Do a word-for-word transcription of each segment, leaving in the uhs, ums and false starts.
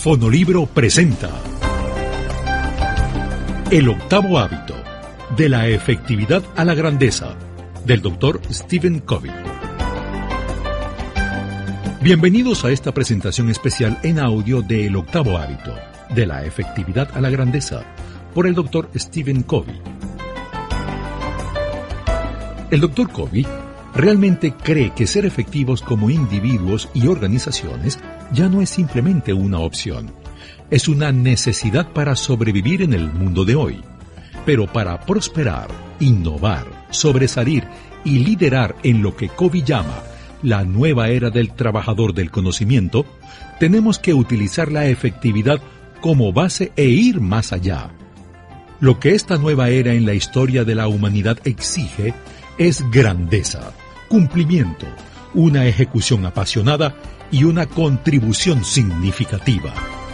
Fonolibro presenta El octavo hábito, de la efectividad a la grandeza, del doctor Stephen Covey. Bienvenidos a esta presentación especial en audio de El octavo hábito, de la efectividad a la grandeza, por el doctor Stephen Covey. El doctor Covey realmente cree que ser efectivos como individuos y organizaciones ya no es simplemente una opción. Es una necesidad para sobrevivir en el mundo de hoy. Pero para prosperar, innovar, sobresalir y liderar en lo que Covey llama la nueva era del trabajador del conocimiento, tenemos que utilizar la efectividad como base e ir más allá. Lo que esta nueva era en la historia de la humanidad exige es grandeza, cumplimiento, una ejecución apasionada y una contribución significativa.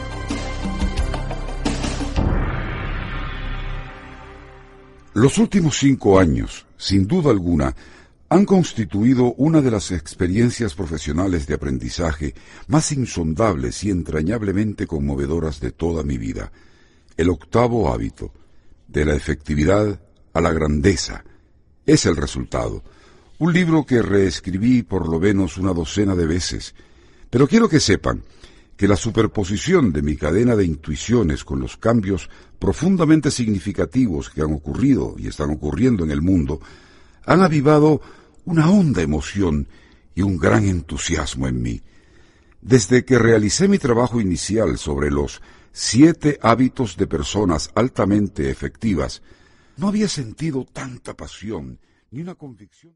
Los últimos cinco años, sin duda alguna, han constituido una de las experiencias profesionales de aprendizaje más insondables y entrañablemente conmovedoras de toda mi vida. El octavo hábito, de la efectividad a la grandeza, es el resultado. Un libro que reescribí por lo menos una docena de veces, pero quiero que sepan que la superposición de mi cadena de intuiciones con los cambios profundamente significativos que han ocurrido y están ocurriendo en el mundo han avivado una honda emoción y un gran entusiasmo en mí. Desde que realicé mi trabajo inicial sobre los siete hábitos de personas altamente efectivas, no había sentido tanta pasión ni una convicción.